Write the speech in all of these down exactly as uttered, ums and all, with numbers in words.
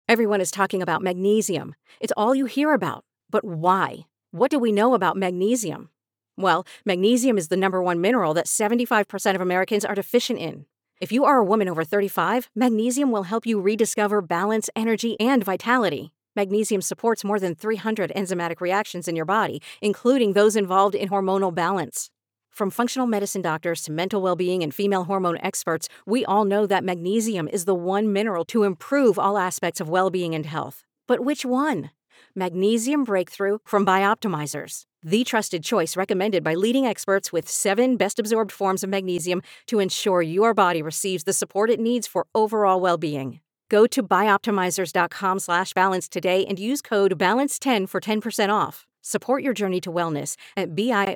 Everyone is talking about magnesium. It's all you hear about. But why? What do we know about magnesium? Well, magnesium is the number one mineral that seventy-five percent of Americans are deficient in. If you are a woman over thirty-five, magnesium will help you rediscover balance, energy, and vitality. Magnesium supports more than three hundred enzymatic reactions in your body, including those involved in hormonal balance. From functional medicine doctors to mental well-being and female hormone experts, we all know that magnesium is the one mineral to improve all aspects of well-being and health. But which one? Magnesium Breakthrough from Bioptimizers, the trusted choice recommended by leading experts with seven best-absorbed forms of magnesium to ensure your body receives the support it needs for overall well-being. Go to bioptimizers.com slash balance today and use code balance ten for ten percent off. Support your journey to wellness at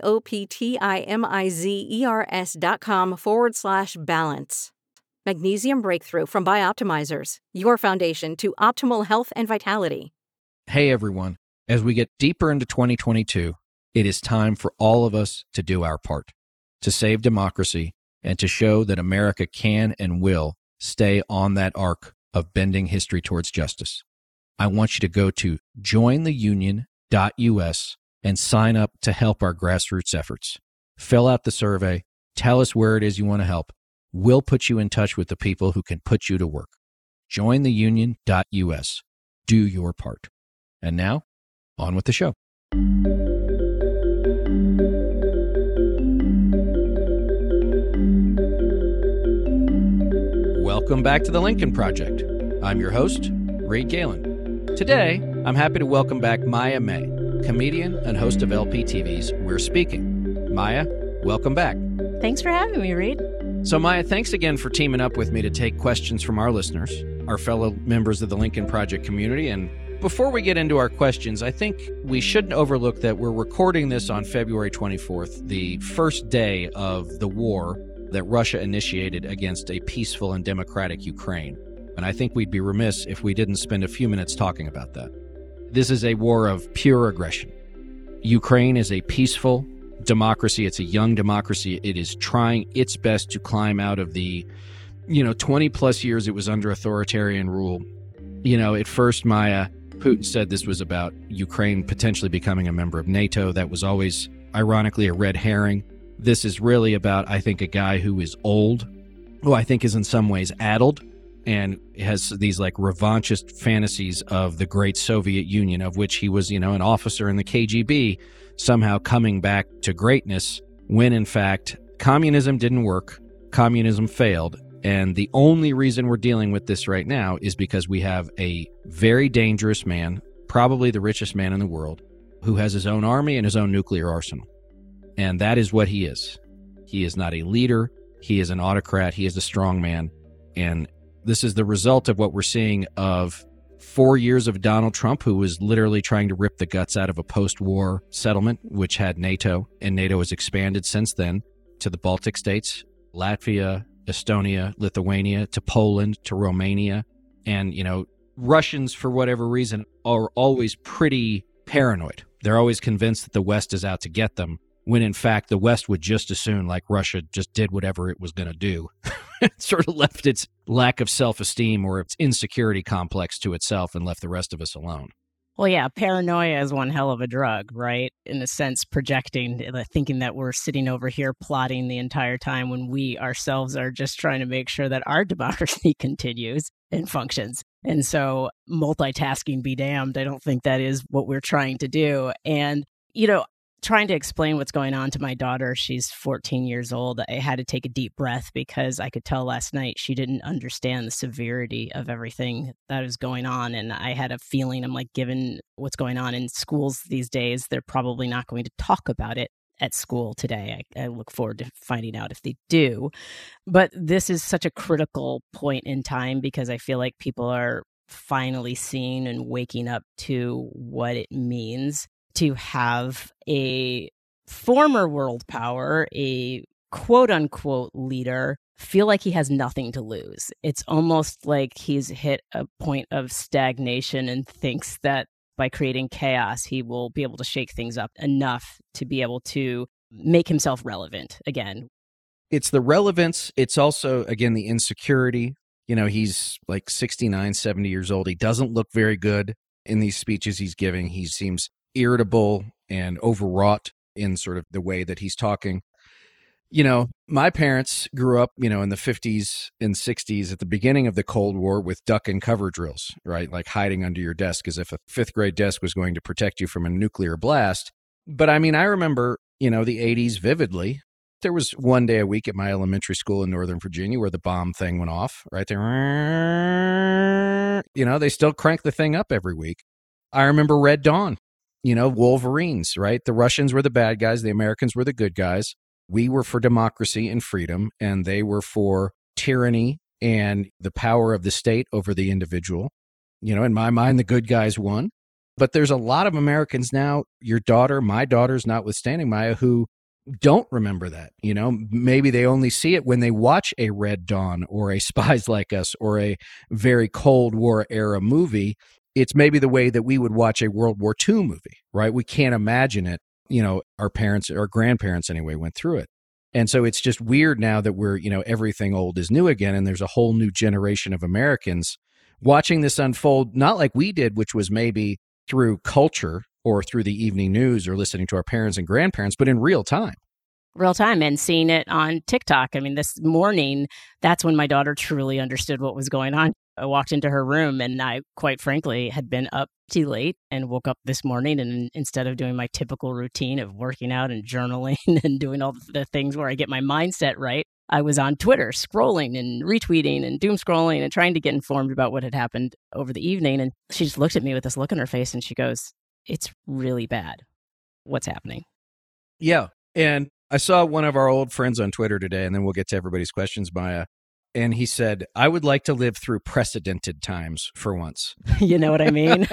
B-I-O-P-T-I-M-I-Z-E-R-S dot com forward slash balance. Magnesium Breakthrough from Bioptimizers, your foundation to optimal health and vitality. Hey everyone, as we get deeper into twenty twenty-two, it is time for all of us to do our part, to save democracy and to show that America can and will stay on that arc of bending history towards justice. I want you to go to join the union dot U S and sign up to help our grassroots efforts. Fill out the survey, tell us where it is you want to help. We'll put you in touch with the people who can put you to work. join the union dot U S. Do your part. And now, on with the show. Welcome back to the Lincoln Project. I'm your host, Reed Galen. Today, I'm happy to welcome back Maya May, comedian and host of L P T V's We're Speaking. Maya, welcome back. Thanks for having me, Reed. So Maya, thanks again for teaming up with me to take questions from our listeners, our fellow members of the Lincoln Project community. And before we get into our questions, I think we shouldn't overlook that we're recording this on February twenty-fourth, the first day of the war that Russia initiated against a peaceful and democratic Ukraine. And I think we'd be remiss if we didn't spend a few minutes talking about that. This is a war of pure aggression. Ukraine is a peaceful democracy. It's a young democracy. It is trying its best to climb out of the, you know, twenty plus years it was under authoritarian rule. You know, at first, Maya, Putin said this was about Ukraine potentially becoming a member of NATO. That was always, ironically, a red herring. This is really about, I think, a guy who is old, who I think is in some ways addled, and has these like revanchist fantasies of the great Soviet Union, of which he was, you know, an officer in the K G B, somehow coming back to greatness, when in fact, communism didn't work, communism failed. And the only reason we're dealing with this right now is because we have a very dangerous man, probably the richest man in the world, who has his own army and his own nuclear arsenal. And that is what he is. He is not a leader. He is an autocrat. He is a strong man. And this is the result of what we're seeing of four years of Donald Trump, who was literally trying to rip the guts out of a post-war settlement, which had NATO, and NATO has expanded since then to the Baltic states, Latvia, Estonia, Lithuania, to Poland, to Romania. And, you know, Russians, for whatever reason, are always pretty paranoid. They're always convinced that the West is out to get them, when in fact the West would just as soon, like Russia, just did whatever it was going to do. It sort of left its lack of self-esteem or its insecurity complex to itself and left the rest of us alone. Well, yeah, paranoia is one hell of a drug, right? In a sense, projecting, thinking that we're sitting over here plotting the entire time when we ourselves are just trying to make sure that our democracy continues and functions. And so multitasking be damned. I don't think that is what we're trying to do. And, you know, trying to explain what's going on to my daughter, she's fourteen years old, I had to take a deep breath because I could tell last night she didn't understand the severity of everything that is going on. And I had a feeling, I'm like, given what's going on in schools these days, they're probably not going to talk about it at school today. I, I look forward to finding out if they do. But this is such a critical point in time because I feel like people are finally seeing and waking up to what it means to have a former world power, a quote unquote leader, feel like he has nothing to lose. It's almost like he's hit a point of stagnation and thinks that by creating chaos, he will be able to shake things up enough to be able to make himself relevant again. It's the relevance. It's also, again, the insecurity. You know, he's like sixty-nine, seventy years old. He doesn't look very good in these speeches he's giving. He seems irritable and overwrought in sort of the way that he's talking. You know, my parents grew up, you know, in the fifties and sixties at the beginning of the Cold War with duck and cover drills, right? Like hiding under your desk as if a fifth grade desk was going to protect you from a nuclear blast. But I mean, I remember, you know, the eighties vividly. There was one day a week at my elementary school in Northern Virginia where the bomb thing went off, right there. You know, they still crank the thing up every week. I remember Red Dawn, you know, Wolverines, right? The Russians were the bad guys. The Americans were the good guys. We were for democracy and freedom, and they were for tyranny and the power of the state over the individual. You know, in my mind, the good guys won. But there's a lot of Americans now, your daughter, my daughter's notwithstanding, Maya, who don't remember that. You know, maybe they only see it when they watch a Red Dawn or a Spies Like Us or a very Cold War era movie. It's maybe the way that we would watch a World War Two movie, right? We can't imagine it. You know, our parents, our grandparents anyway, went through it. And so it's just weird now that we're, you know, everything old is new again. And there's a whole new generation of Americans watching this unfold, not like we did, which was maybe through culture or through the evening news or listening to our parents and grandparents, but in real time. Real time and seeing it on TikTok. I mean, this morning, that's when my daughter truly understood what was going on. I walked into her room and I, quite frankly, had been up too late and woke up this morning. And instead of doing my typical routine of working out and journaling and doing all the things where I get my mindset right, I was on Twitter scrolling and retweeting and doom scrolling and trying to get informed about what had happened over the evening. And she just looked at me with this look on her face and she goes, "It's really bad. What's happening?" Yeah. And I saw one of our old friends on Twitter today, and then we'll get to everybody's questions, Maya. And he said, "I would like to live through precedented times for once." You know what I mean?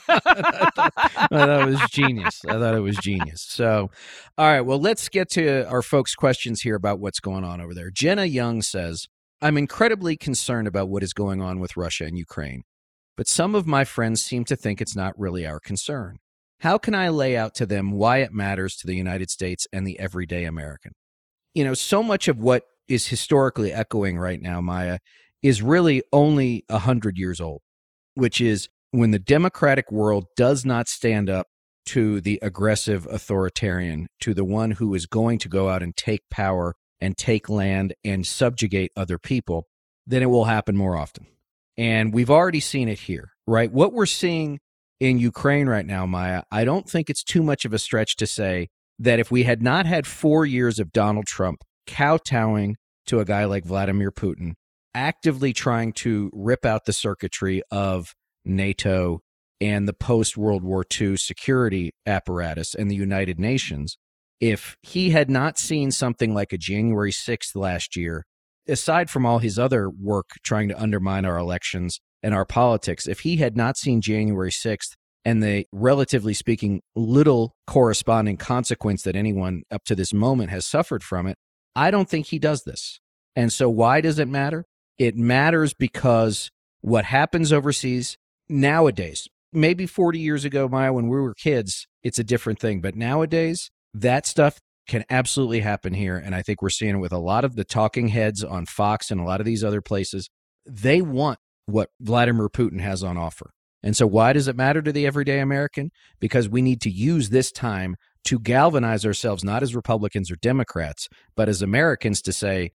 I thought it was genius. I thought it was genius. So, all right, well, let's get to our folks' questions here about what's going on over there. Jenna Young says, "I'm incredibly concerned about what is going on with Russia and Ukraine, but some of my friends seem to think it's not really our concern. How can I lay out to them why it matters to the United States and the everyday American?" You know, so much of what is historically echoing right now, Maya, is really only one hundred years old, which is when the democratic world does not stand up to the aggressive authoritarian, to the one who is going to go out and take power and take land and subjugate other people, then it will happen more often. And we've already seen it here, right? What we're seeing in Ukraine right now, Maya, I don't think it's too much of a stretch to say that if we had not had four years of Donald Trump kowtowing to a guy like Vladimir Putin, actively trying to rip out the circuitry of NATO and the post-World War Two security apparatus and the United Nations, if he had not seen something like a January sixth last year, aside from all his other work trying to undermine our elections and our politics, if he had not seen January sixth and the, relatively speaking, little corresponding consequence that anyone up to this moment has suffered from it, I don't think he does this. And so why does it matter? It matters because what happens overseas nowadays, maybe forty years ago, Maya, when we were kids, it's a different thing. But nowadays, that stuff can absolutely happen here. And I think we're seeing it with a lot of the talking heads on Fox and a lot of these other places. They want what Vladimir Putin has on offer. And so why does it matter to the everyday American? Because we need to use this time to galvanize ourselves, not as Republicans or Democrats, but as Americans to say,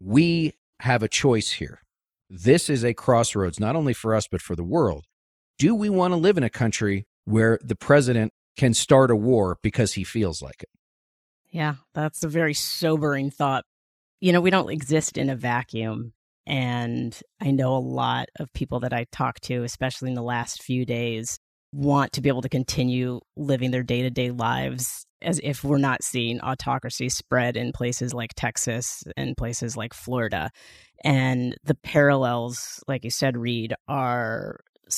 we have a choice here. This is a crossroads, not only for us, but for the world. Do we want to live in a country where the president can start a war because he feels like it? Yeah, that's a very sobering thought. You know, we don't exist in a vacuum. And I know a lot of people that I talk to, especially in the last few days, want to be able to continue living their day-to-day lives as if we're not seeing autocracy spread in places like Texas and places like Florida. And the parallels, like you said, Reed, are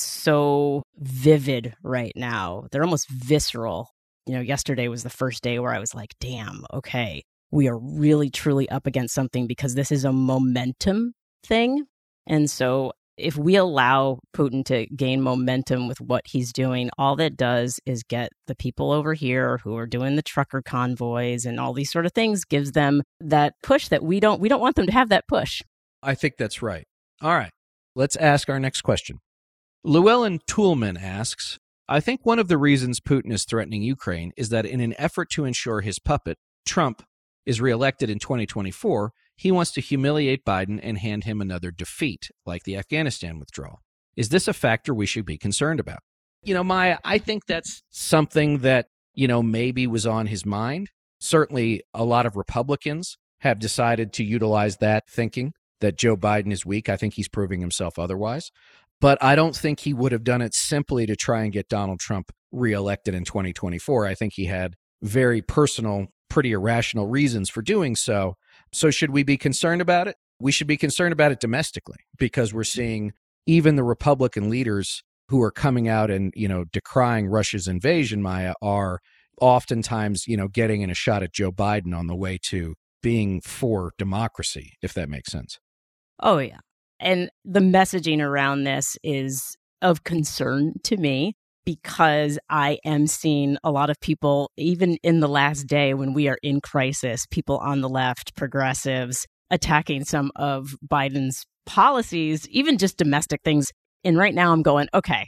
so vivid right now. They're almost visceral. You know, yesterday was the first day where I was like, damn, okay, we are really, truly up against something because this is a momentum thing. And so if we allow Putin to gain momentum with what he's doing, all that does is get the people over here who are doing the trucker convoys and all these sort of things, gives them that push that we don't we don't want them to have that push. I think that's right. All right. Let's ask our next question. Llewellyn Toolman asks, I think one of the reasons Putin is threatening Ukraine is that in an effort to ensure his puppet, Trump, is reelected in twenty twenty-four, he wants to humiliate Biden and hand him another defeat, like the Afghanistan withdrawal. Is this a factor we should be concerned about? You know, Maya, I think that's something that, you know, maybe was on his mind. Certainly, a lot of Republicans have decided to utilize that thinking that Joe Biden is weak. I think he's proving himself otherwise. But I don't think he would have done it simply to try and get Donald Trump reelected in twenty twenty-four. I think he had very personal, pretty irrational reasons for doing so. So should we be concerned about it? We should be concerned about it domestically, because we're seeing even the Republican leaders who are coming out and, you know, decrying Russia's invasion, Maya, are oftentimes, you know, getting in a shot at Joe Biden on the way to being for democracy, if that makes sense. Oh, yeah. And the messaging around this is of concern to me, because I am seeing a lot of people, even in the last day when we are in crisis, people on the left, progressives, attacking some of Biden's policies, even just domestic things. And right now I'm going, okay,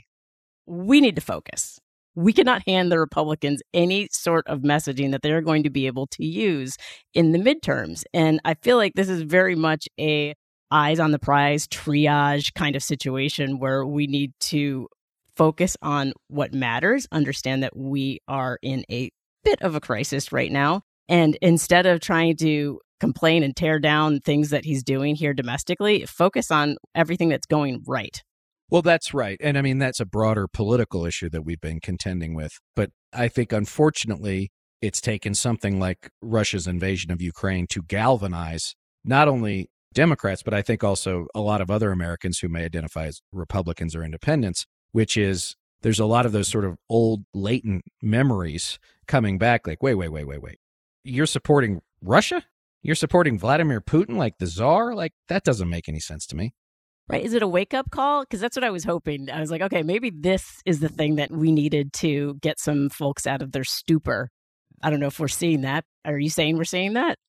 we need to focus. We cannot hand the Republicans any sort of messaging that they're going to be able to use in the midterms. And I feel like this is very much a eyes on the prize, triage kind of situation where we need to focus on what matters, understand that we are in a bit of a crisis right now. And instead of trying to complain and tear down things that he's doing here domestically, focus on everything that's going right. Well, that's right. And I mean, that's a broader political issue that we've been contending with. But I think, unfortunately, it's taken something like Russia's invasion of Ukraine to galvanize not only Democrats, but I think also a lot of other Americans who may identify as Republicans or independents, which is there's a lot of those sort of old latent memories coming back like, wait, wait, wait, wait, wait. You're supporting Russia? You're supporting Vladimir Putin like the czar? Like, that doesn't make any sense to me. Right. Is it a wake-up call? Because that's what I was hoping. I was like, okay, maybe this is the thing that we needed to get some folks out of their stupor. I don't know if we're seeing that. Are you saying we're seeing that?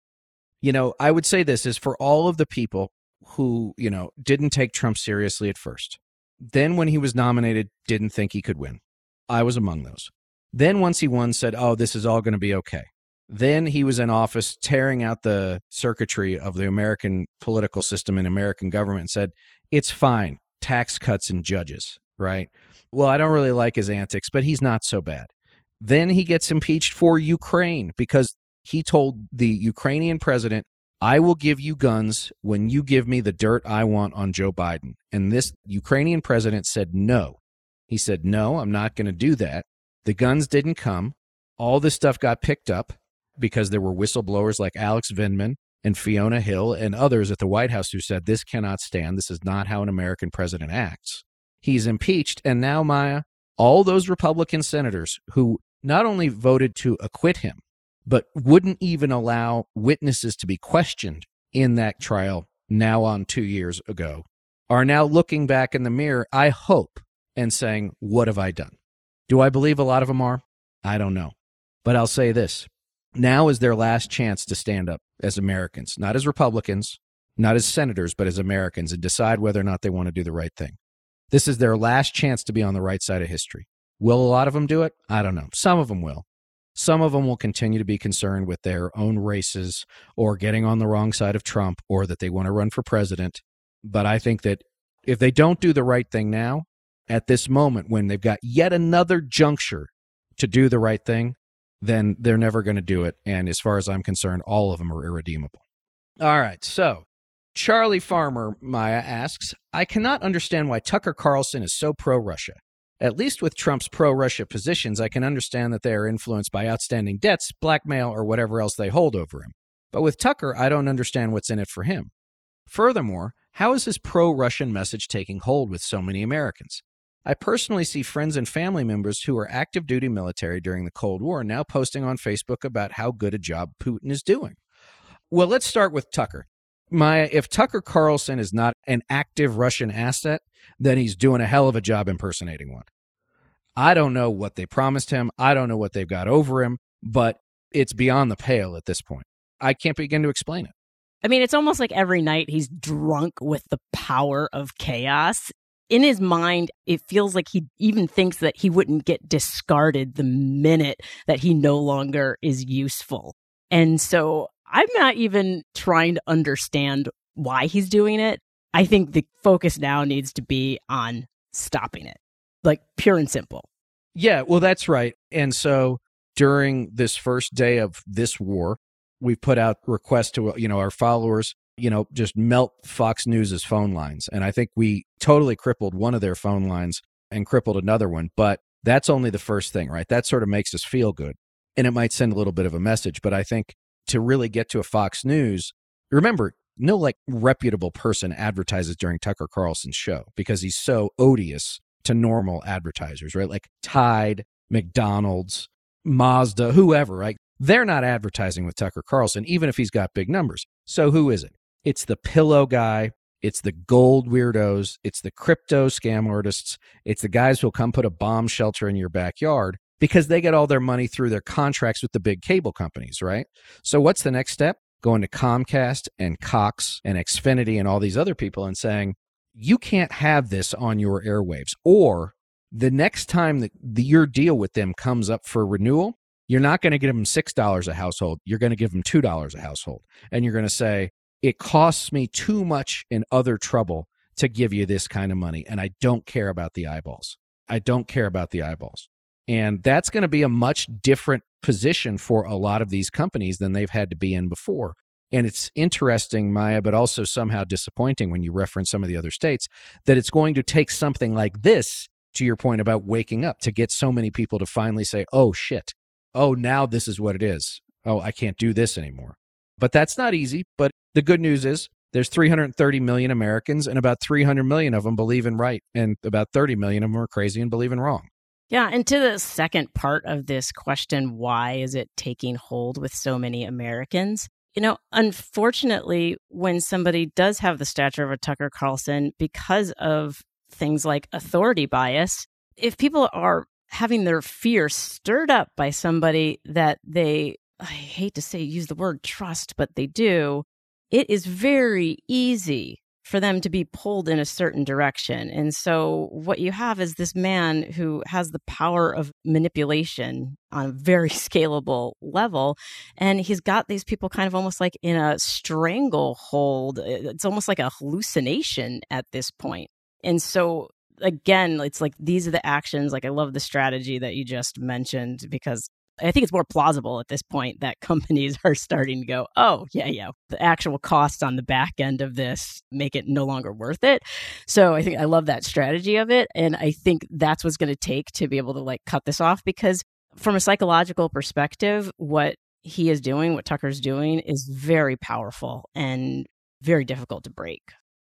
You know, I would say this is for all of the people who, you know, didn't take Trump seriously at first. Then when he was nominated, didn't think he could win. I was among those. Then once he won, said, oh, this is all going to be okay. Then he was in office tearing out the circuitry of the American political system and American government and said, it's fine, tax cuts and judges, right? Well, I don't really like his antics, but he's not so bad. Then he gets impeached for Ukraine because he told the Ukrainian president, I will give you guns when you give me the dirt I want on Joe Biden. And this Ukrainian president said no. He said, no, I'm not going to do that. The guns didn't come. All this stuff got picked up because there were whistleblowers like Alex Vindman and Fiona Hill and others at the White House who said this cannot stand. This is not how an American president acts. He's impeached. And now, Maya, all those Republican senators who not only voted to acquit him, but wouldn't even allow witnesses to be questioned in that trial now on two years ago, are now looking back in the mirror, I hope, and saying, what have I done? Do I believe a lot of them are? I don't know. But I'll say this. Now is their last chance to stand up as Americans, not as Republicans, not as senators, but as Americans, and decide whether or not they want to do the right thing. This is their last chance to be on the right side of history. Will a lot of them do it? I don't know. Some of them will. Some of them will continue to be concerned with their own races or getting on the wrong side of Trump or that they want to run for president. But I think that if they don't do the right thing now, at this moment when they've got yet another juncture to do the right thing, then they're never going to do it. And as far as I'm concerned, all of them are irredeemable. All right. So Charlie Farmer, Maya, asks, I cannot understand why Tucker Carlson is so pro-Russia. At least with Trump's pro-Russia positions, I can understand that they are influenced by outstanding debts, blackmail, or whatever else they hold over him. But with Tucker, I don't understand what's in it for him. Furthermore, how is his pro-Russian message taking hold with so many Americans? I personally see friends and family members who were active duty military during the Cold War now posting on Facebook about how good a job Putin is doing. Well, let's start with Tucker. Maya, if Tucker Carlson is not an active Russian asset, then he's doing a hell of a job impersonating one. I don't know what they promised him. I don't know what they've got over him, but it's beyond the pale at this point. I can't begin to explain it. I mean, it's almost like every night he's drunk with the power of chaos. In his mind, it feels like he even thinks that he wouldn't get discarded the minute that he no longer is useful. And so I'm not even trying to understand why he's doing it. I think the focus now needs to be on stopping it, like pure and simple. Yeah, well, that's right. And so during this first day of this war, we put out requests to, you know, our followers, you know, just melt Fox News's phone lines. And I think we totally crippled one of their phone lines and crippled another one. But that's only the first thing, right? That sort of makes us feel good. And it might send a little bit of a message. But I think to really get to a Fox News, remember, no like reputable person advertises during Tucker Carlson's show because he's so odious to normal advertisers, right? Like Tide, McDonald's, Mazda, whoever, right? They're not advertising with Tucker Carlson, even if he's got big numbers. So who is it? It's the pillow guy. It's the gold weirdos. It's the crypto scam artists. It's the guys who'll come put a bomb shelter in your backyard because they get all their money through their contracts with the big cable companies, right? So what's the next step? Going to Comcast and Cox and Xfinity and all these other people and saying, you can't have this on your airwaves. Or the next time that the, your deal with them comes up for renewal, you're not going to give them six dollars a household. You're going to give them two dollars a household. And you're going to say, it costs me too much in other trouble to give you this kind of money. And I don't care about the eyeballs. I don't care about the eyeballs. And that's going to be a much different position for a lot of these companies than they've had to be in before. And it's interesting, Maya, but also somehow disappointing when you reference some of the other states, that it's going to take something like this, to your point about waking up, to get so many people to finally say, oh, shit. Oh, now this is what it is. Oh, I can't do this anymore. But that's not easy. But the good news is there's three hundred thirty million Americans, and about three hundred million of them believe in right, and about thirty million of them are crazy and believe in wrong. Yeah, and to the second part of this question, why is it taking hold with so many Americans? You know, unfortunately, when somebody does have the stature of a Tucker Carlson, because of things like authority bias, if people are having their fear stirred up by somebody that they, I hate to say use the word trust, but they do, it is very easy for them to be pulled in a certain direction. And so what you have is this man who has the power of manipulation on a very scalable level. And he's got these people kind of almost like in a stranglehold. It's almost like a hallucination at this point. And so again, it's like these are the actions. Like I love the strategy that you just mentioned, because I think it's more plausible at this point that companies are starting to go, oh, yeah, yeah, the actual costs on the back end of this make it no longer worth it. So I think I love that strategy of it. And I think that's what's going to take to be able to like cut this off, because from a psychological perspective, what he is doing, what Tucker's doing is very powerful and very difficult to break.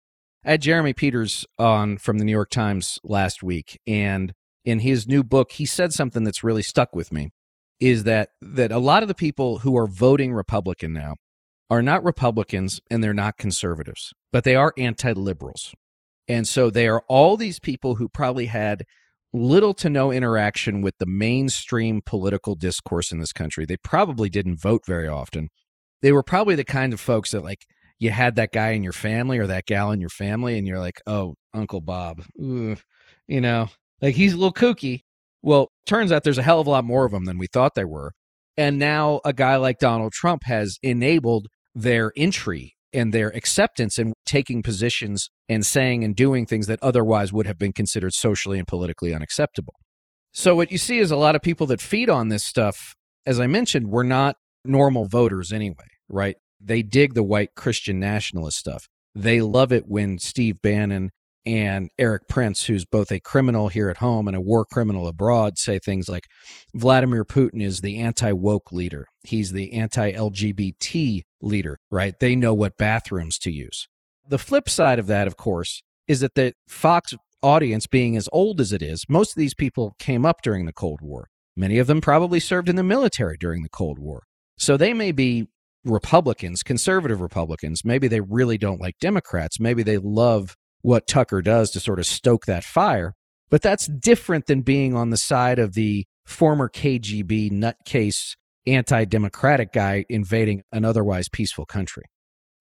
I had Jeremy Peters on from the New York Times last week, and in his new book, he said something that's really stuck with me. Is that that a lot of the people who are voting Republican now are not Republicans and they're not conservatives, but they are anti-liberals. And so they are all these people who probably had little to no interaction with the mainstream political discourse in this country. They probably didn't vote very often. They were probably the kind of folks that, like, you had that guy in your family or that gal in your family, and you're like, oh, Uncle Bob, ugh, you know, like he's a little kooky. Well, turns out there's a hell of a lot more of them than we thought there were. And now a guy like Donald Trump has enabled their entry and their acceptance in taking positions and saying and doing things that otherwise would have been considered socially and politically unacceptable. So what you see is a lot of people that feed on this stuff, as I mentioned, were not normal voters anyway, right? They dig the white Christian nationalist stuff. They love it when Steve Bannon and Eric Prince, who's both a criminal here at home and a war criminal abroad, say things like Vladimir Putin is the anti-woke leader. He's the anti-L G B T leader, right? They know what bathrooms to use. The flip side of that, of course, is that the Fox audience, being as old as it is, most of these people came up during the Cold War. Many of them probably served in the military during the Cold War. So they may be Republicans, conservative Republicans. Maybe they really don't like Democrats. Maybe they love what Tucker does to sort of stoke that fire. But that's different than being on the side of the former K G B nutcase anti-democratic guy invading an otherwise peaceful country.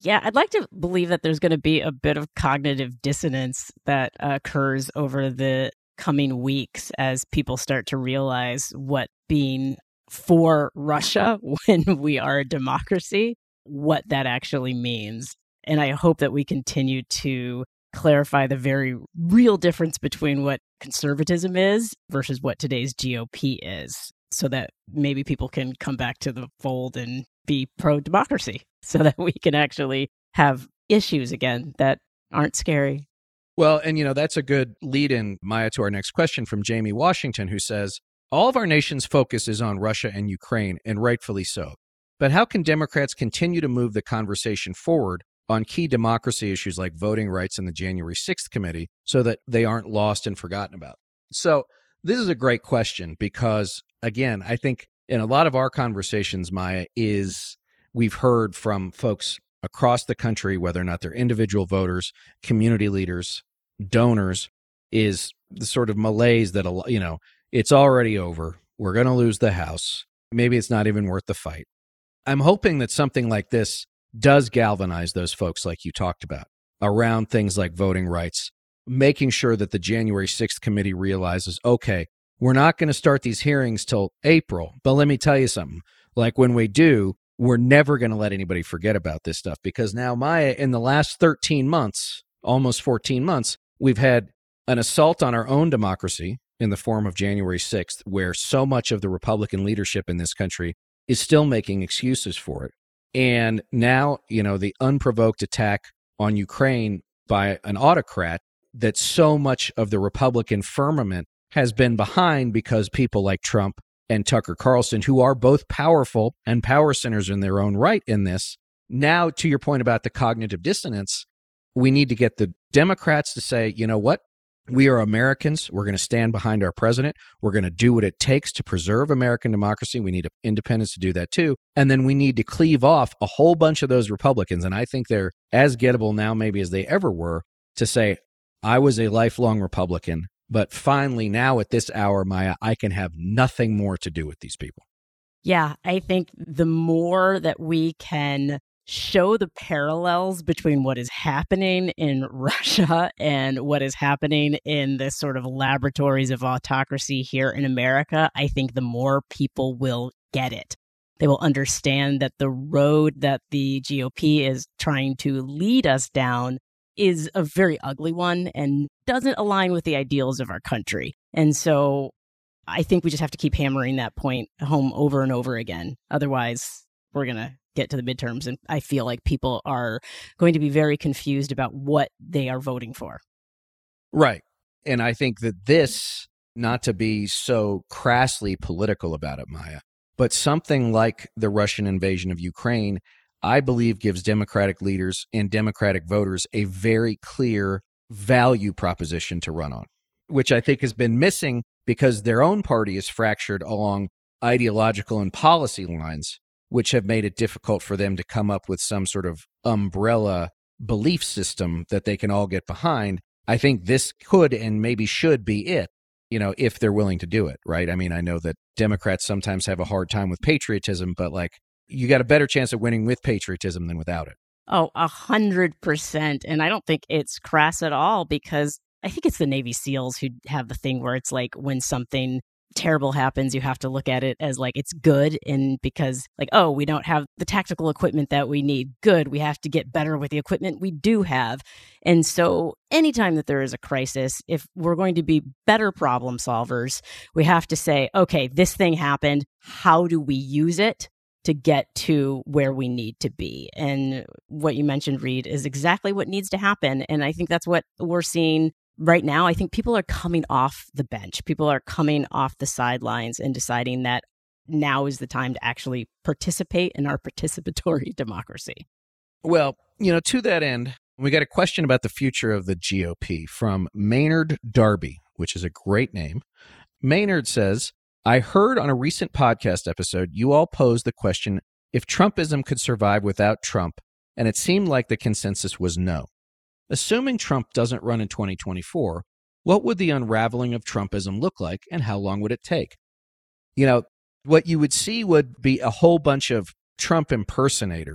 Yeah, I'd like to believe that there's going to be a bit of cognitive dissonance that occurs over the coming weeks as people start to realize what being for Russia when we are a democracy, what that actually means. And I hope that we continue to clarify the very real difference between what conservatism is versus what today's G O P is, so that maybe people can come back to the fold and be pro-democracy so that we can actually have issues again that aren't scary. Well, and you know, that's a good lead in, Maya, to our next question from Jamie Washington, who says, all of our nation's focus is on Russia and Ukraine, and rightfully so. But how can Democrats continue to move the conversation forward on key democracy issues like voting rights in the January sixth committee so that they aren't lost and forgotten about? So this is a great question because, again, I think in a lot of our conversations, Maya, is we've heard from folks across the country, whether or not they're individual voters, community leaders, donors, is the sort of malaise that, you know, it's already over. We're going to lose the House. Maybe it's not even worth the fight. I'm hoping that something like this does galvanize those folks like you talked about around things like voting rights, making sure that the January sixth committee realizes, okay, we're not going to start these hearings till April, but let me tell you something. Like when we do, we're never going to let anybody forget about this stuff because now, Maya, in the last thirteen months, almost fourteen months, we've had an assault on our own democracy in the form of January sixth, where so much of the Republican leadership in this country is still making excuses for it. And now, you know, the unprovoked attack on Ukraine by an autocrat that so much of the Republican firmament has been behind because people like Trump and Tucker Carlson, who are both powerful and power centers in their own right in this. Now, to your point about the cognitive dissonance, we need to get the Democrats to say, you know what? We are Americans. We're going to stand behind our president. We're going to do what it takes to preserve American democracy. We need independence to do that too. And then we need to cleave off a whole bunch of those Republicans. And I think they're as gettable now maybe as they ever were to say, I was a lifelong Republican, but finally now at this hour, Maya, I can have nothing more to do with these people. Yeah, I think the more that we can show the parallels between what is happening in Russia and what is happening in the sort of laboratories of autocracy here in America, I think the more people will get it. They will understand that the road that the G O P is trying to lead us down is a very ugly one and doesn't align with the ideals of our country. And so I think we just have to keep hammering that point home over and over again. Otherwise, we're going to get to the midterms, and I feel like people are going to be very confused about what they are voting for. Right. And I think that this, not to be so crassly political about it, Maya, but something like the Russian invasion of Ukraine, I believe gives Democratic leaders and Democratic voters a very clear value proposition to run on, which I think has been missing because their own party is fractured along ideological and policy lines, which have made it difficult for them to come up with some sort of umbrella belief system that they can all get behind. I think this could and maybe should be it, you know, if they're willing to do it, right? I mean, I know that Democrats sometimes have a hard time with patriotism, but like you got a better chance of winning with patriotism than without it. Oh, a hundred percent. And I don't think it's crass at all because I think it's the Navy SEALs who have the thing where it's like when something terrible happens, you have to look at it as like it's good. And because like, oh, we don't have the tactical equipment that we need. Good. We have to get better with the equipment we do have. And so anytime that there is a crisis, if we're going to be better problem solvers, we have to say, okay, this thing happened. How do we use it to get to where we need to be? And what you mentioned, Reed, is exactly what needs to happen. And I think that's what we're seeing right now. I think people are coming off the bench. People are coming off the sidelines and deciding that now is the time to actually participate in our participatory democracy. Well, you know, to that end, we got a question about the future of the G O P from Maynard Darby, which is a great name. Maynard says, I heard on a recent podcast episode, you all posed the question if Trumpism could survive without Trump, and it seemed like the consensus was no. Assuming Trump doesn't run in twenty twenty-four, what would the unraveling of Trumpism look like and how long would it take? You know, what you would see would be a whole bunch of Trump impersonators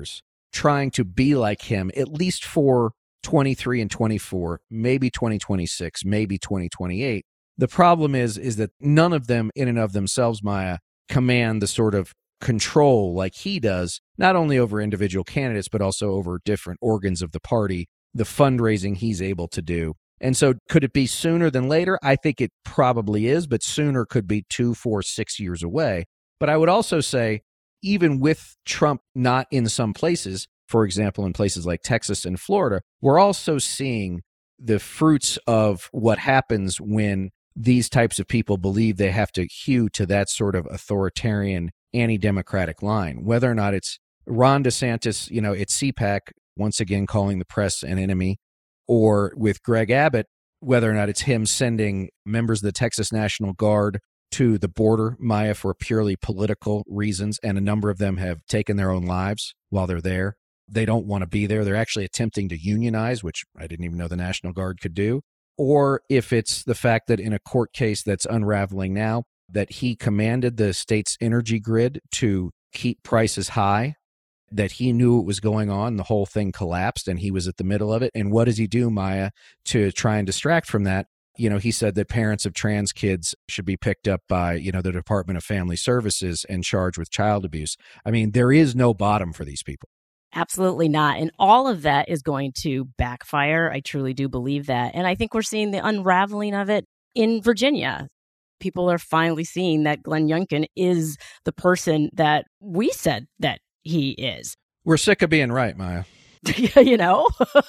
trying to be like him, at least for twenty-three and twenty-four, maybe twenty twenty-six, maybe twenty twenty-eight. The problem is, is that none of them in and of themselves, Maya, command the sort of control like he does, not only over individual candidates, but also over different organs of the party, the fundraising he's able to do. And so could it be sooner than later? I think it probably is, but sooner could be two, four, six years away. But I would also say, even with Trump not in some places, for example, in places like Texas and Florida, we're also seeing the fruits of what happens when these types of people believe they have to hew to that sort of authoritarian, anti-democratic line. Whether or not it's Ron DeSantis, you know, it's C PAC, once again calling the press an enemy, or with Greg Abbott, whether or not it's him sending members of the Texas National Guard to the border, Maya, for purely political reasons, and a number of them have taken their own lives while they're there. They don't want to be there. They're actually attempting to unionize, which I didn't even know the National Guard could do. Or if it's the fact that in a court case that's unraveling now, that he commanded the state's energy grid to keep prices high, that he knew what was going on, the whole thing collapsed, and he was at the middle of it. And what does he do, Maya, to try and distract from that? You know, he said that parents of trans kids should be picked up by, you know, the Department of Family Services and charged with child abuse. I mean, there is no bottom for these people. Absolutely not. And all of that is going to backfire. I truly do believe that. And I think we're seeing the unraveling of it in Virginia. People are finally seeing that Glenn Youngkin is the person that we said that he is. We're sick of being right, Maya. You know,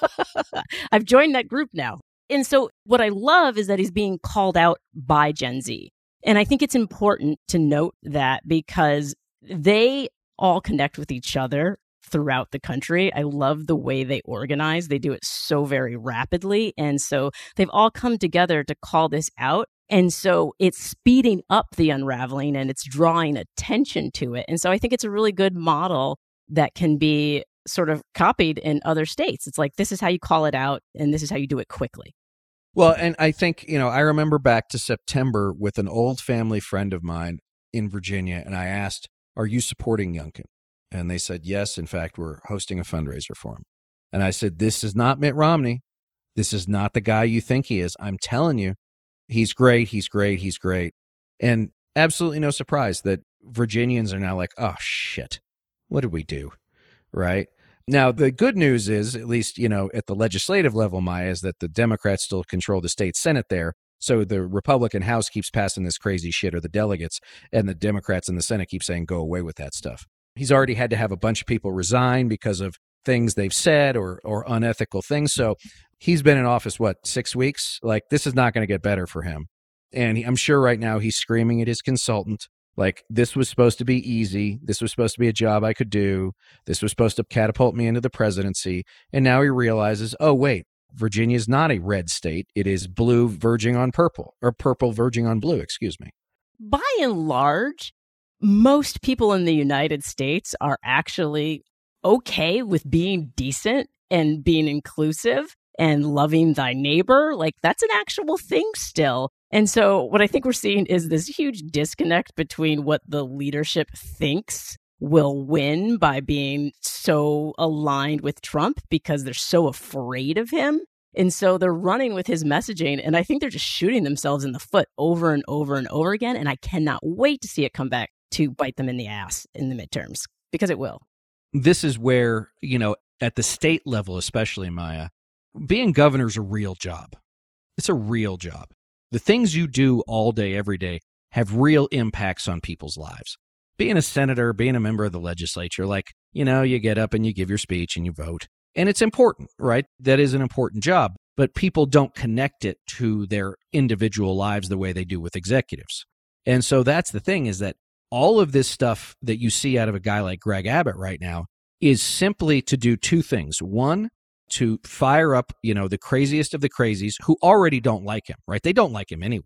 I've joined that group now. And so what I love is that he's being called out by Gen Z. And I think it's important to note that because they all connect with each other throughout the country. I love the way they organize. They do it so very rapidly. And so they've all come together to call this out. And so it's speeding up the unraveling and it's drawing attention to it. And so I think it's a really good model that can be sort of copied in other states. It's like, this is how you call it out and this is how you do it quickly. Well, and I think, you know, I remember back to September with an old family friend of mine in Virginia, and I asked, are you supporting Youngkin? And they said, yes, in fact, we're hosting a fundraiser for him. And I said, this is not Mitt Romney. This is not the guy you think he is. I'm telling you, he's great, he's great, he's great. And absolutely no surprise that Virginians are now like, oh, shit, what did we do? Right? Now, the good news is, at least, you know, at the legislative level, Maya, is that the Democrats still control the state Senate there. So the Republican House keeps passing this crazy shit, or the delegates, and the Democrats in the Senate keep saying, go away with that stuff. He's already had to have a bunch of people resign because of things they've said or or unethical things. So he's been in office, what, six weeks? Like, this is not going to get better for him. And he, I'm sure right now he's screaming at his consultant, like, this was supposed to be easy. This was supposed to be a job I could do. This was supposed to catapult me into the presidency. And now he realizes, oh, wait, Virginia is not a red state. It is blue verging on purple, or purple verging on blue, excuse me. By and large, most people in the United States are actually okay with being decent and being inclusive and loving thy neighbor. Like, that's an actual thing still. And so what I think we're seeing is this huge disconnect between what the leadership thinks will win by being so aligned with Trump because they're so afraid of him. And so they're running with his messaging. And I think they're just shooting themselves in the foot over and over and over again. And I cannot wait to see it come back to bite them in the ass in the midterms, because it will. This is where, you know, at the state level, especially, Maya, being governor is a real job. It's a real job. The things you do all day, every day, have real impacts on people's lives. Being a senator, being a member of the legislature, like, you know, you get up and you give your speech and you vote. And it's important, right? That is an important job. But people don't connect it to their individual lives the way they do with executives. And so that's the thing, is that all of this stuff that you see out of a guy like Greg Abbott right now is simply to do two things. One, to fire up, you know, the craziest of the crazies who already don't like him, right? They don't like him anyway.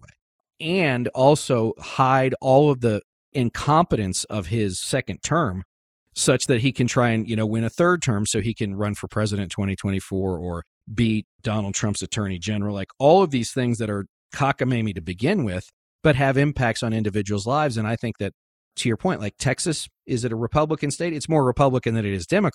And also hide all of the incompetence of his second term such that he can try and, you know, win a third term so he can run for president twenty twenty-four or beat Donald Trump's attorney general. Like, all of these things that are cockamamie to begin with, but have impacts on individuals' lives. And I think that, to your point, like, Texas, is it a Republican state? It's more Republican than it is Democrat.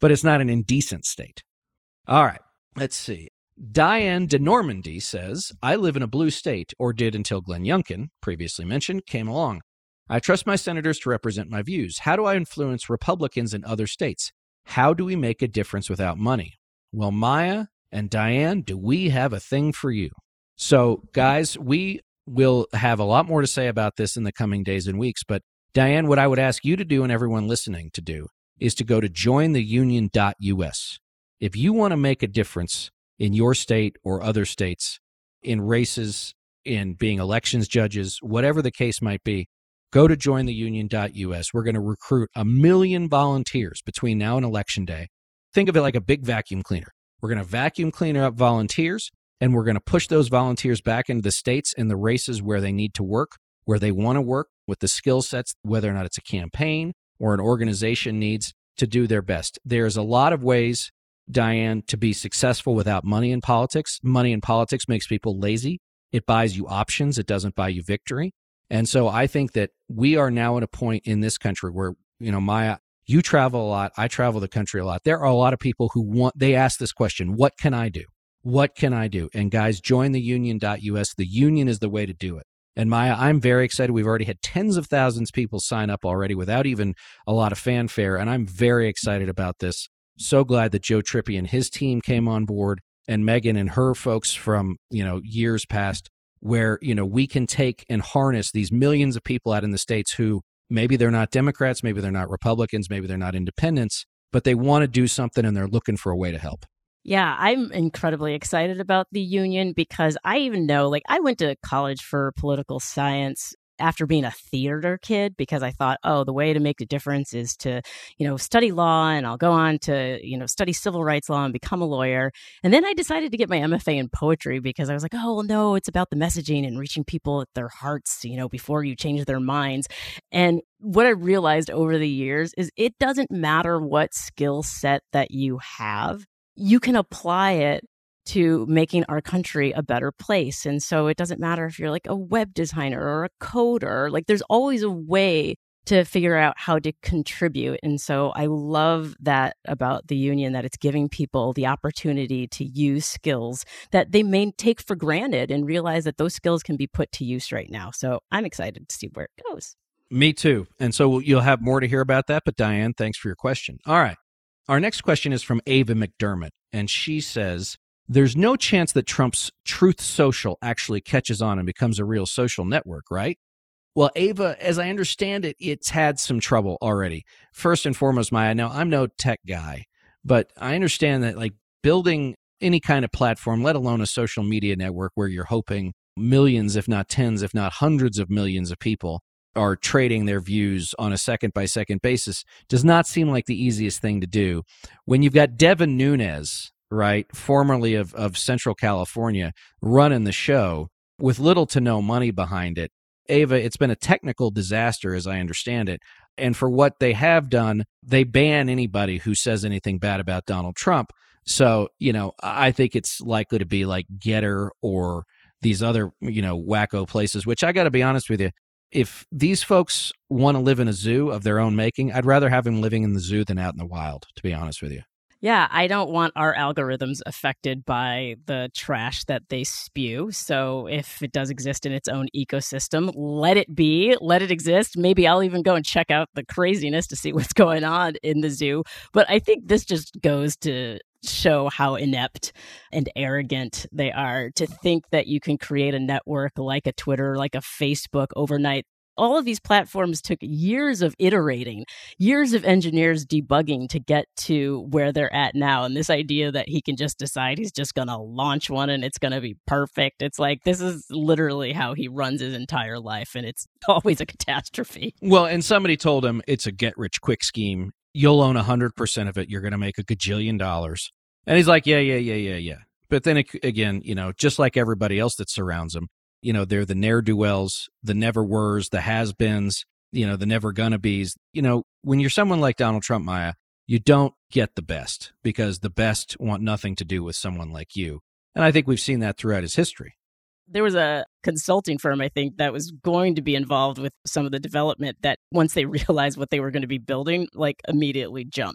but it's not an indecent state. All right, let's see. Diane de Normandy says, I live in a blue state, or did until Glenn Youngkin, previously mentioned, came along. I trust my senators to represent my views. How do I influence Republicans in other states? How do we make a difference without money? Well, Maya and Diane, do we have a thing for you? So, guys, we will have a lot more to say about this in the coming days and weeks. But, Diane, what I would ask you to do and everyone listening to do is to go to join the union dot U S. If you want to make a difference in your state or other states, in races, in being elections judges, whatever the case might be, go to join the union dot U S. We're going to recruit a million volunteers between now and Election Day. Think of it like a big vacuum cleaner. We're going to vacuum clean up volunteers, and we're going to push those volunteers back into the states and the races where they need to work, where they want to work, with the skill sets, whether or not it's a campaign or an organization needs to do their best. There's a lot of ways, Diane, to be successful without money in politics. Money in politics makes people lazy. It buys you options. It doesn't buy you victory. And so I think that we are now at a point in this country where, you know, Maya, you travel a lot. I travel the country a lot. There are a lot of people who want, they ask this question, what can I do? What can I do? And guys, join the union dot U S. The union is the way to do it. And Maya, I'm very excited. We've already had tens of thousands of people sign up already without even a lot of fanfare. And I'm very excited about this. So glad that Joe Trippi and his team came on board, and Megan and her folks from, you know, years past, where, you know, we can take and harness these millions of people out in the states who maybe they're not Democrats, maybe they're not Republicans, maybe they're not independents, but they want to do something and they're looking for a way to help. Yeah, I'm incredibly excited about the union because I even know, like, I went to college for political science after being a theater kid because I thought, oh, the way to make a difference is to, you know, study law, and I'll go on to, you know, study civil rights law and become a lawyer. And then I decided to get my M F A in poetry because I was like, oh, well, no, it's about the messaging and reaching people at their hearts, you know, before you change their minds. And what I realized over the years is it doesn't matter what skill set that you have. You can apply it to making our country a better place. And so it doesn't matter if you're like a web designer or a coder, like there's always a way to figure out how to contribute. And so I love that about the union, that it's giving people the opportunity to use skills that they may take for granted and realize that those skills can be put to use right now. So I'm excited to see where it goes. Me too. And so you'll have more to hear about that. But Diane, thanks for your question. All right. Our next question is from Ava McDermott, and she says, there's no chance that Trump's Truth Social actually catches on and becomes a real social network, right? Well, Ava, as I understand it, it's had some trouble already. First and foremost, Maya, now I'm no tech guy, but I understand that like building any kind of platform, let alone a social media network where you're hoping millions, if not tens, if not hundreds of millions of people are trading their views on a second-by-second basis, does not seem like the easiest thing to do. When you've got Devin Nunes, right, formerly of, of Central California, running the show with little to no money behind it, Ava, it's been a technical disaster as I understand it. And for what they have done, they ban anybody who says anything bad about Donald Trump. So, you know, I think it's likely to be like Getter or these other, you know, wacko places, which I got to be honest with you, if these folks want to live in a zoo of their own making, I'd rather have them living in the zoo than out in the wild, to be honest with you. Yeah, I don't want our algorithms affected by the trash that they spew. So if it does exist in its own ecosystem, let it be, let it exist. Maybe I'll even go and check out the craziness to see what's going on in the zoo. But I think this just goes to show how inept and arrogant they are to think that you can create a network like a Twitter, like a Facebook overnight. All of these platforms took years of iterating, years of engineers debugging to get to where they're at now. And this idea that he can just decide he's just going to launch one and it's going to be perfect. It's like, this is literally how he runs his entire life. And it's always a catastrophe. Well, and somebody told him it's a get rich quick scheme. You'll own one hundred percent of it. You're going to make a gajillion dollars. And he's like, yeah, yeah, yeah, yeah, yeah. But then again, you know, just like everybody else that surrounds him, you know, they're the ne'er-do-wells, the never-weres, the has-beens, you know, the never-gonna-bes. You know, when you're someone like Donald Trump, Maya, you don't get the best because the best want nothing to do with someone like you. And I think we've seen that throughout his history. There was a consulting firm, I think, that was going to be involved with some of the development that once they realized what they were going to be building, like immediately jumped.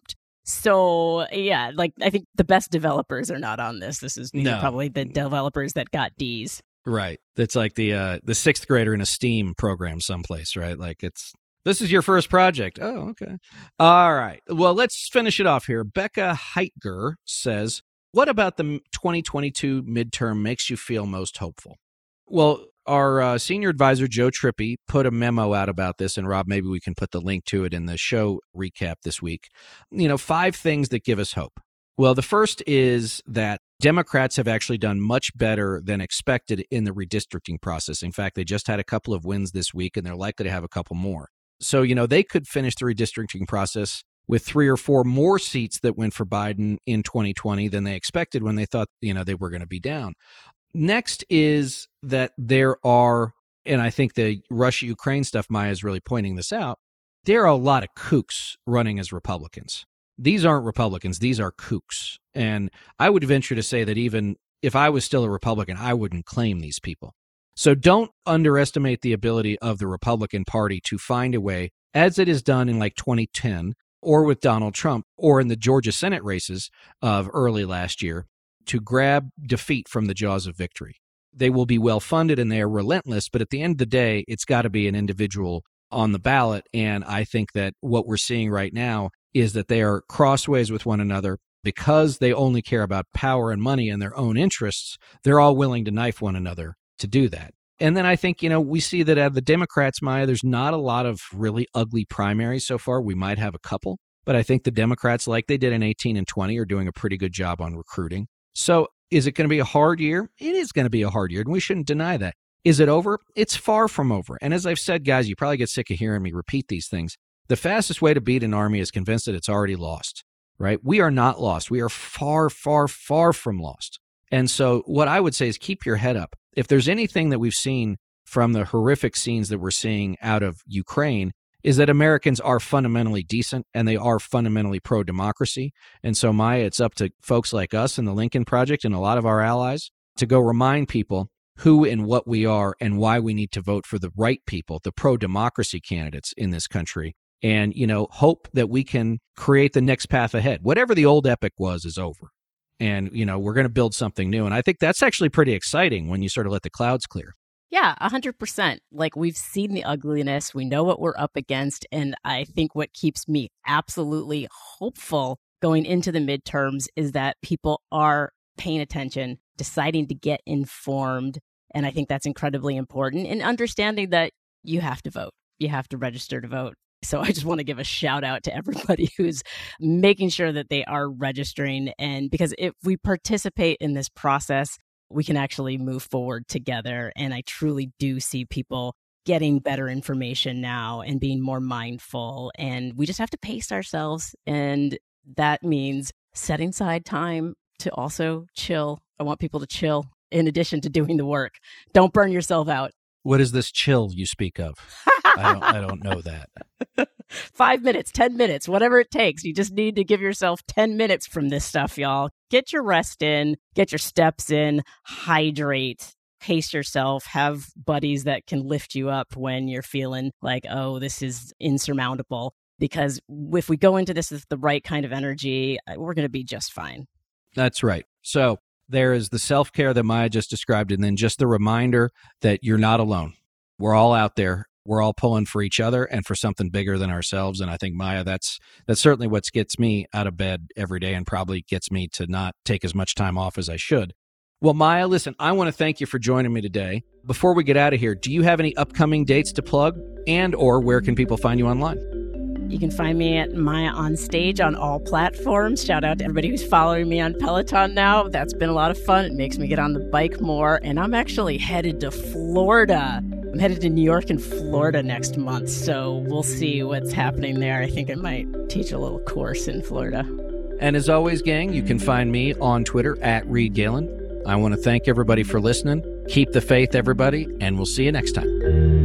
So, yeah, like I think the best developers are not on this. This is these No. are probably the developers that got D's. Right. That's like the uh, the sixth grader in a STEAM program someplace, right? Like it's, this is your first project. Oh, okay. All right. Well, let's finish it off here. Becca Heitger says, what about the twenty twenty-two midterm makes you feel most hopeful? Well, our uh, senior advisor, Joe Trippi, put a memo out about this, and Rob, maybe we can put the link to it in the show recap this week. You know, five things that give us hope. Well, the first is that Democrats have actually done much better than expected in the redistricting process. In fact, they just had a couple of wins this week, and they're likely to have a couple more. So, you know, they could finish the redistricting process with three or four more seats that went for Biden in twenty twenty than they expected when they thought, you know, they were going to be down. Next is that there are, and I think the Russia-Ukraine stuff, Maya is really pointing this out, there are a lot of kooks running as Republicans. These aren't Republicans. These are kooks. And I would venture to say that even if I was still a Republican, I wouldn't claim these people. So don't underestimate the ability of the Republican Party to find a way, as it is done in like twenty ten or with Donald Trump or in the Georgia Senate races of early last year, to grab defeat from the jaws of victory. They will be well-funded and they are relentless, but at the end of the day, it's got to be an individual on the ballot. And I think that what we're seeing right now is that they are crossways with one another because they only care about power and money and their own interests. They're all willing to knife one another to do that. And then I think, you know, we see that out of the Democrats, Maya, there's not a lot of really ugly primaries so far. We might have a couple, but I think the Democrats, like they did in eighteen and twenty, are doing a pretty good job on recruiting. So is it going to be a hard year? It is going to be a hard year, and we shouldn't deny that. Is it over? It's far from over. And as I've said, guys, you probably get sick of hearing me repeat these things. The fastest way to beat an army is convinced that it's already lost, right? We are not lost. We are far, far, far from lost. And so what I would say is keep your head up. If there's anything that we've seen from the horrific scenes that we're seeing out of Ukraine, is that Americans are fundamentally decent and they are fundamentally pro-democracy. And so, Maya, it's up to folks like us and the Lincoln Project and a lot of our allies to go remind people who and what we are and why we need to vote for the right people, the pro-democracy candidates in this country. And, you know, hope that we can create the next path ahead. Whatever the old epic was is over. And, you know, we're going to build something new. And I think that's actually pretty exciting when you sort of let the clouds clear. Yeah, one hundred percent. Like, we've seen the ugliness. We know what we're up against. And I think what keeps me absolutely hopeful going into the midterms is that people are paying attention, deciding to get informed. And I think that's incredibly important, and understanding that you have to vote. You have to register to vote. So I just want to give a shout out to everybody who's making sure that they are registering. And because if we participate in this process, we can actually move forward together. And I truly do see people getting better information now and being more mindful. And we just have to pace ourselves. And that means setting aside time to also chill. I want people to chill in addition to doing the work. Don't burn yourself out. What is this chill you speak of? I don't, I don't know that. Five minutes, ten minutes, whatever it takes. You just need to give yourself ten minutes from this stuff, y'all. Get your rest in, get your steps in, hydrate, pace yourself, have buddies that can lift you up when you're feeling like, oh, this is insurmountable. Because if we go into this with the right kind of energy, we're going to be just fine. That's right. So there is the self-care that Maya just described, and then just the reminder that you're not alone. We're all out there. We're all pulling for each other and for something bigger than ourselves. And I think, Maya, that's that's certainly what gets me out of bed every day and probably gets me to not take as much time off as I should. Well, Maya, listen, I want to thank you for joining me today. Before we get out of here, do you have any upcoming dates to plug, and or where can people find you online? You can find me at Maya on Stage on all platforms. Shout out to everybody who's following me on Peloton now. That's been a lot of fun. It makes me get on the bike more. And I'm actually headed to Florida. I'm headed to New York and Florida next month. So we'll see what's happening there. I think I might teach a little course in Florida. And as always, gang, you can find me on Twitter at Reed Galen. I want to thank everybody for listening. Keep the faith, everybody, and we'll see you next time.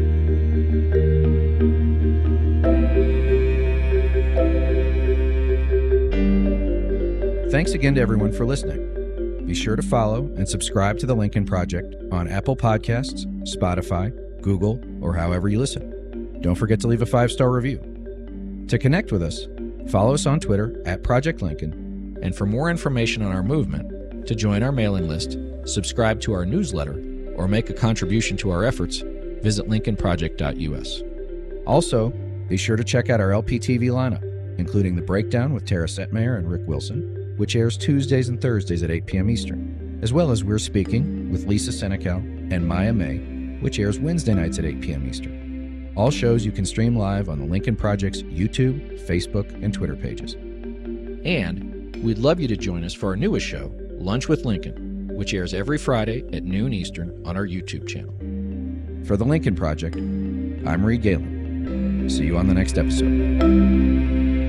Thanks again to everyone for listening. Be sure to follow and subscribe to The Lincoln Project on Apple Podcasts, Spotify, Google, or however you listen. Don't forget to leave a five-star review. To connect with us, Follow us on Twitter at Project Lincoln, and for more information on our movement, to join our mailing list, subscribe to our newsletter, or make a contribution to our efforts, visit lincoln project dot u s. Also, be sure to check out our L P T V lineup, including The Breakdown with Tara Setmayer and Rick Wilson, which airs Tuesdays and Thursdays at eight p.m. Eastern, as well as We're Speaking with Lisa Senecal and Maya May, which airs Wednesday nights at eight p.m. Eastern. All shows you can stream live on the Lincoln Project's YouTube, Facebook, and Twitter pages. And we'd love you to join us for our newest show, Lunch with Lincoln, which airs every Friday at noon Eastern on our YouTube channel. For the Lincoln Project, I'm Reed Galen. See you on the next episode.